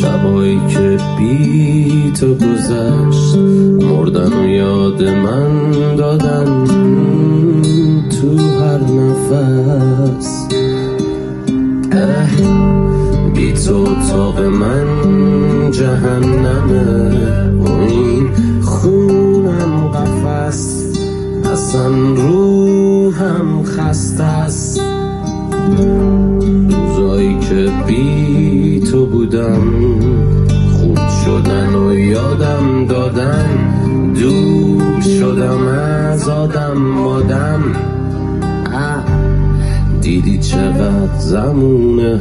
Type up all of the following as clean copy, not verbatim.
شبایی که بی تو گذشت، مردن و یاد من دادن تو هر نفس. بی تو اتاق من جهنمه و این خونم قفس، اصلا روحم خسته است. روزایی که بی تو بودم خوب شدن و یادم دادن، دور شدم از آدم آدم. دیدی چقدر زمونه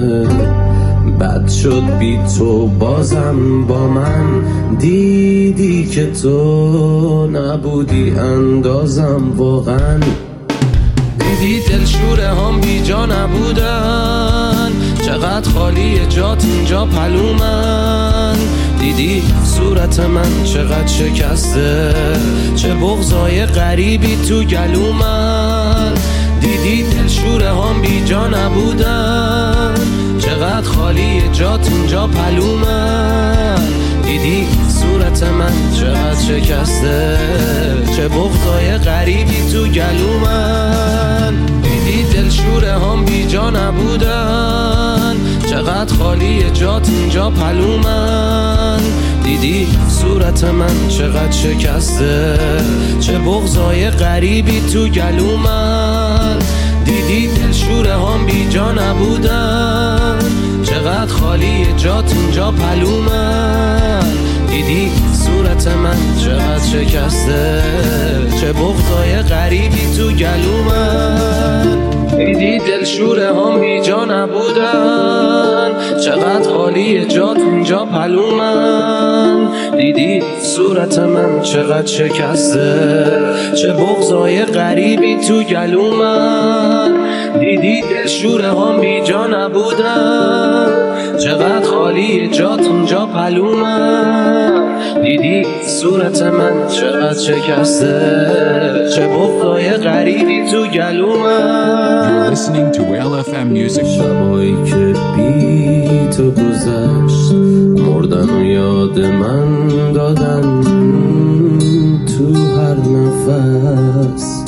بد شد بی تو بازم با من، دیدی که تو نبودی اندازم واقعا. دیدی دلشوره هم بی جا نبودن، چقدر خالی جات اینجا پلومن. دیدی صورت من چقدر شکسته، چه بغضای غریبی تو گلومن. دیدی دلشوره هم بی جا نبودن، چقدر خالی جات اینجا پلومن. دیدی صورت من چقدر شکسته، چه بغضای غریبی تو گلومن. دیدی دلشوره هم بی جا نبودن، چقدر خالی جات اینجا پلومن. دیدی صورت من چقدر شکسته، چه بغضای غریبی تو گلومن. دیدی دلشوره هم بی جا نبودن، چقدر خالی جات اینجا پلومن. دیدی صورت من چقدر شکسته، چه بغضای غریبی تو گلومن. دیدی دلشوره هم بی جا نبودن، چقدر خالی جات اینجا پلومن. دیدی صورت من چقدر شکسته، چه بغضای غریبی تو گلومن. دیدی دلشوره هم بی جا نبودن، چقدر خالی جات اینجا پلومن. دیدی صورت من چقدر شکسته، چه بغضای غریبی تو گلومن. You're listening to LFM Music. شبایی که بی تو گذشت، مردن و یاد من دادن تو هر نفس.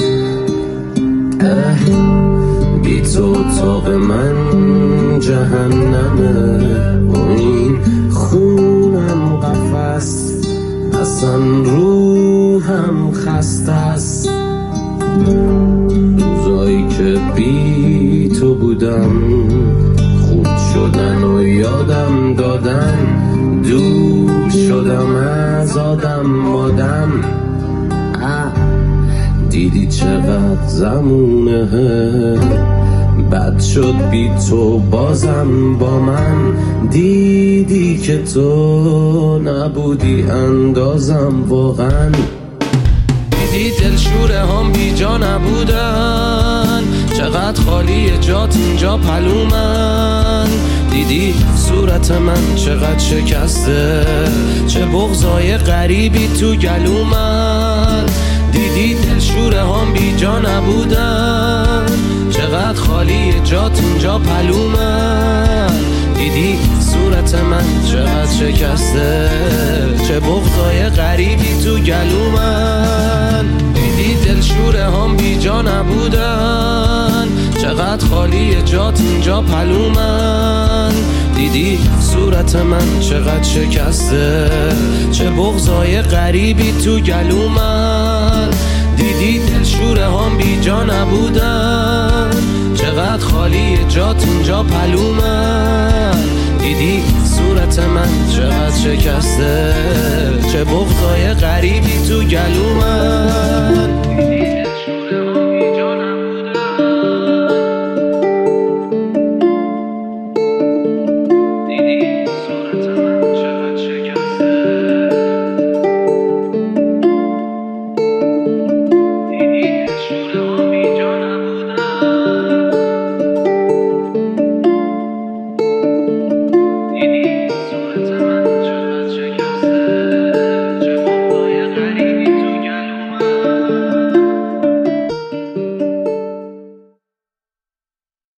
بی تو اتاق من جهنمه و این خونم قفس، اصلا روحم خسته است. روزایی که بی تو بودم خوب شدن و یادم دادن، دور شدم از آدم آدم. دیدی چقدر زمونه بد شد بی تو بازم با من، دیدی که تو نبودی اندازم واقعا. دیدی دلشوره هم بی جا نبودن، چقدر خالی جات اینجا پلومن. دیدی صورت من چقدر شکسته، چه بغضای غریبی تو گلومن. دیدی دلشوره هم بی جا نبودن، چقدر خالی جات اینجا پلومن. دیدی صورت من چقدر شکسته، چه بغضای غریبی تو گلومن. دیدی دلشوره هم بی جا نبودن، چقدر خالی جات اینجا پلومن. دیدی صورت من چقدر شکسته، چه بغضای غریبی تو گلومن. دیدی دلشوره هم بی جا نبودن، چقدر خالی جات اینجا پلومن. دیدی صورت من چقدر شکسته، چه بغضای غریبی تو گلومن.